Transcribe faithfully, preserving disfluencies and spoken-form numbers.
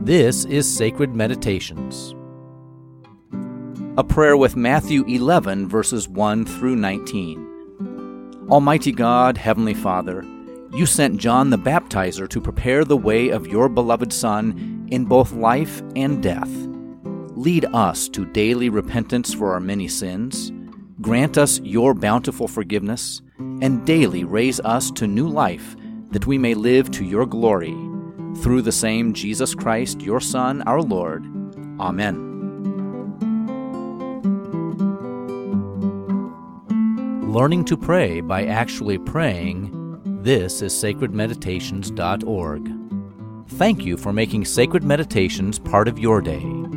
This is Sacred Meditations. A prayer with Matthew eleven, verses one through nineteen. Almighty God, Heavenly Father, you sent John the Baptizer to prepare the way of your beloved Son in both life and death. Lead us to daily repentance for our many sins, grant us your bountiful forgiveness, and daily raise us to new life, that we may live to your glory. Through the same Jesus Christ, your Son, our Lord. Amen. Learning to pray by actually praying. This is sacred meditations dot org. Thank you for making Sacred Meditations part of your day.